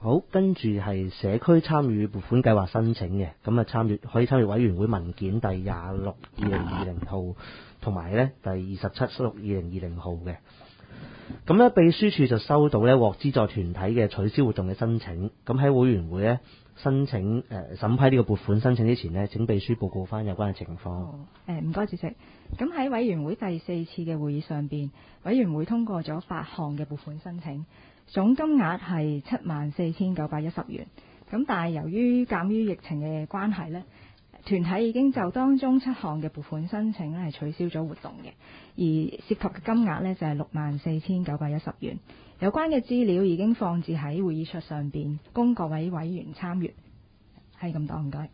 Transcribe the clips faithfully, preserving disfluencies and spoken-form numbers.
好，跟住係社區參與撥款計劃申請嘅，咁啊參與可以參與委員會文件第廿六二零二零號，同埋咧第二十七六二零二零號嘅。咁咧秘書處就收到咧獲資助團體嘅取消活動嘅申請，咁喺委員會咧申請誒、呃、審批呢個撥款申請之前呢，請秘書報告翻有關嘅情況。 誒唔該主席，咁喺委員會第四次嘅會議上邊，委員會通過咗八項嘅撥款申請，總金額係七萬四千九百一十元。咁但係由於鑑於疫情嘅關係呢，團體已經就當中七項嘅撥款申請咧係取消咗活動嘅，而涉及嘅金額呢就係六萬四千九百一十元。有關嘅資料已經放置喺會議桌上邊，供各位委員參閱。係咁多，唔該。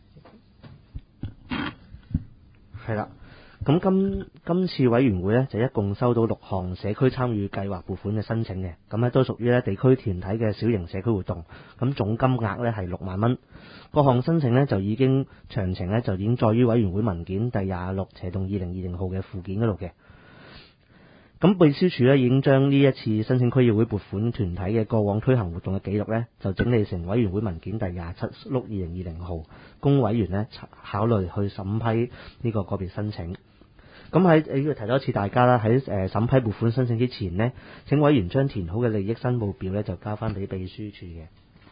係啦，咁今今次委員會呢，就一共收到六項社區參與計劃撥款嘅申請嘅，咁咧都屬於咧地區團體嘅小型社區活動，咁總金額呢係六萬蚊。各項申請呢，就已經詳情呢，就已經載於委員會文件第廿六斜洞二零二零號嘅附件嗰度嘅。咁秘書處咧已經將呢一次申請區議會撥款團體嘅過往推行活動嘅記錄咧，就整理成委員會文件第廿七六二零二零號，供委員咧考慮去審批呢個個別申請。咁喺呢度提多一次大家啦，喺誒審批撥款申請之前呢，請委員將填好嘅利益申報表咧就交翻俾秘書處嘅。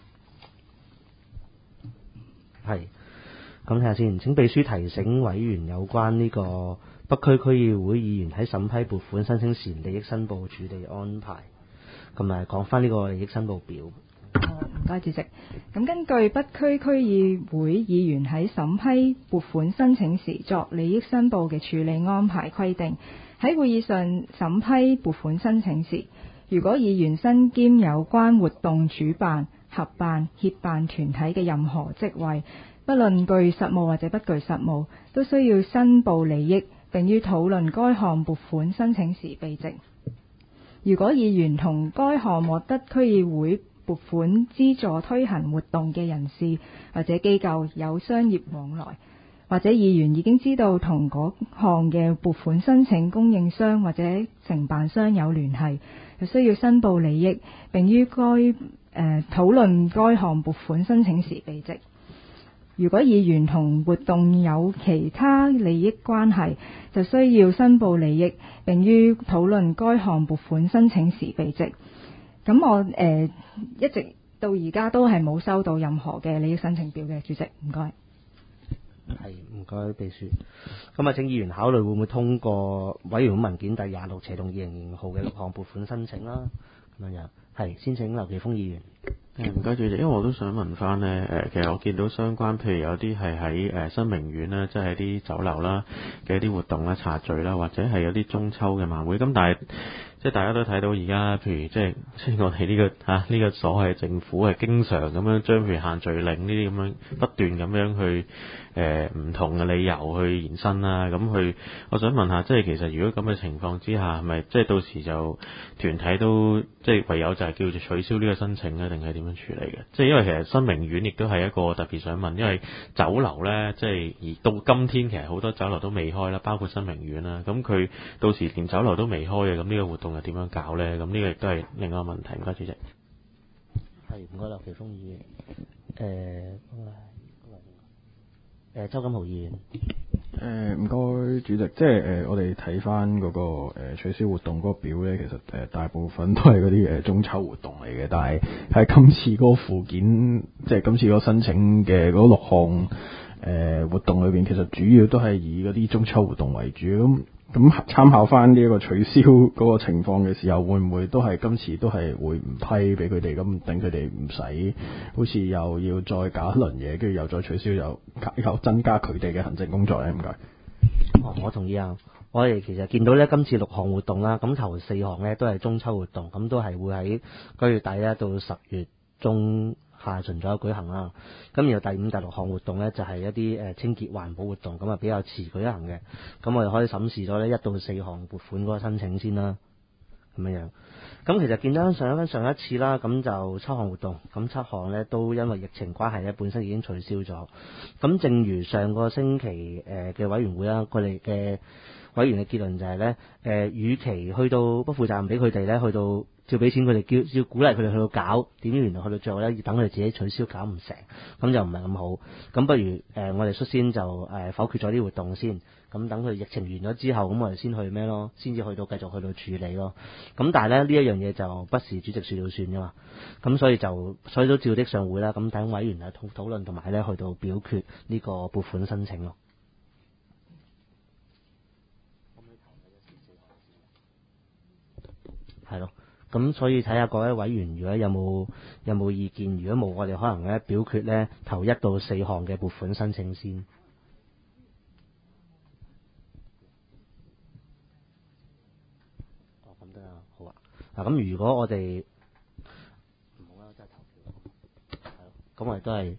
係，咁睇下先，請秘書提醒委員有關呢個北區區議會議員喺審批撥款申請時利益申報處理安排，咁啊講翻呢個利益申報表。 哦，唔該主席。咁根據北區區議會議員喺審批撥款申請時作利益申報嘅處理安排規定，喺會議上審批撥款申請時，如果議員身兼有關活動主辦、合辦、協辦團體嘅任何職位，不論具實務或者不具實務，都需要申報利益，並於討論該項撥款申請時避席。如果議員同該項獲得區議會撥款資助推行活動嘅人士或者機構有商業往來，或者議員已經知道同嗰項嘅撥款申請供應商或者承辦商有聯繫，就需要申報利益，並於該誒、呃、討論該項撥款申請時避席。如果議員同活動有其他利益關係，就需要申報利益，並於討論該項撥款申請時避席。咁我誒、呃、一直到而家都係冇收到任何嘅利益申請表嘅，主席，唔該。 係，唔該秘書。咁啊，請議員考慮會唔會通過委員會文件第廿六斜洞二零二零號嘅六項撥款申請啦。咁樣樣係，先請劉奇峰議員。 誒唔該主席，因為我都想問翻呢，誒其實我見到相關，譬如有啲係喺誒新明苑啦，即係啲酒樓啦嘅一啲活動啦、茶聚啦，或者係有啲中秋嘅晚會，咁但係即係大家都睇到而家，譬如即係即係我哋呢、這個嚇呢、啊這個所謂政府係經常咁樣將譬如限聚令呢啲咁樣不斷咁樣去誒唔、呃、同嘅理由去延伸啦，咁去我想問下，即係其實如果咁嘅情況之下，係咪即係到時就團體都即係唯有就係叫做取消呢個申請咧，定係點樣處理嘅？即係因為其實新明苑亦都係一個特別想問，因為酒樓咧，即係而到今天其實好多酒樓都未開啦，包括新明苑啦。咁佢到時連酒樓都未開嘅，咁呢個活動又點樣搞咧？咁呢個亦都係另外一個問題。唔該，主席。 係，唔該，劉奇峰議員。誒、呃，誒，周金豪議員。 誒唔該主席，即係誒、呃、我哋睇翻嗰個、呃、取消活動嗰個表咧，其實誒、呃、大部分都係嗰啲誒中秋活動嚟嘅，但係喺今次嗰個附件，即係今次嗰個申請嘅嗰六項誒、呃、活動裏邊，其實主要都係以嗰啲中秋活動為主。咁咁參考翻呢一個取消嗰個情況嘅時候，會唔會都係今次都係會唔批俾佢哋，咁等佢哋唔使好似又要再搞一輪嘢，跟住又再取消，又又增加佢哋嘅行政工作咧？唔該。 哦，我同意啊！我哋其實見到咧，今次六項活動啦，咁頭四項咧都係中秋活動，咁都係會喺九月底咧到十月中下旬左右舉行啦。咁然後第五、第六項活動咧就係一啲誒清潔環保活動，咁啊比較遲舉行嘅。咁我哋可以審視咗呢一到四項撥款嗰個申請先啦，咁樣樣。咁其實見到上一上一次啦，咁就七項活動，咁七項呢都因為疫情關係呢，本身已經取消咗。咁正如上個星期誒嘅委員會啦，佢哋嘅委員嘅結論就係呢：誒、呃，與其去到不負責任俾佢哋呢，去到照俾錢佢哋，叫要鼓勵佢哋去到搞，點知原來去到最後咧，要等佢哋自己取消搞唔成，咁就唔係咁好。咁不如誒、呃，我哋率先就誒、呃、否決咗啲活動先。咁等佢疫情完咗之後，咁我哋先去咩咯？先至去到繼續去到處理咯。咁但係咧呢一樣嘢就不是主席說了算噶嘛。咁所以就所以都照的上會啦。咁等委員啊討討論同埋咧去到表決呢個撥款申請咯。係咯。咁所以睇下各位委員如果有冇有冇意見，如果冇，我哋可能咧表決咧頭一到四項嘅撥款申請先。好啊，嗱咁如果我哋唔好啦，真係投票，係咯，咁我哋都係，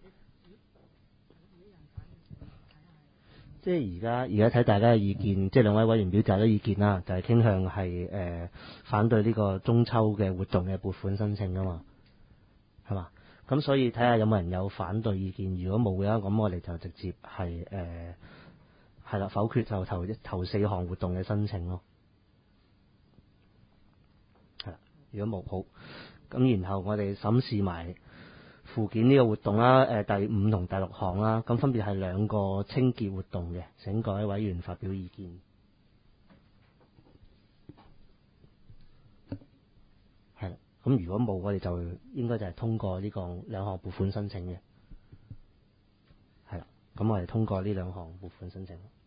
即係而家而家睇大家嘅意見，即係兩位委員表達咗意見啦，就係、是、傾向係誒、呃、反對呢個中秋嘅活動嘅撥款申請啊嘛，係嘛？咁所以睇下有冇人有反對意見，如果冇嘅話，咁我哋就直接係誒係啦，否決就投一頭四項活動嘅申請咯。如果冇好，咁然後我哋審視埋附件呢個活動啦，誒、呃、第五同第六項啦，咁分別係兩個清潔活動嘅，請各位委員發表意見。係啦，咁如果冇，我哋就應該就係通過呢個兩項撥款申請嘅。係啦，咁我哋通過呢兩項撥款申請。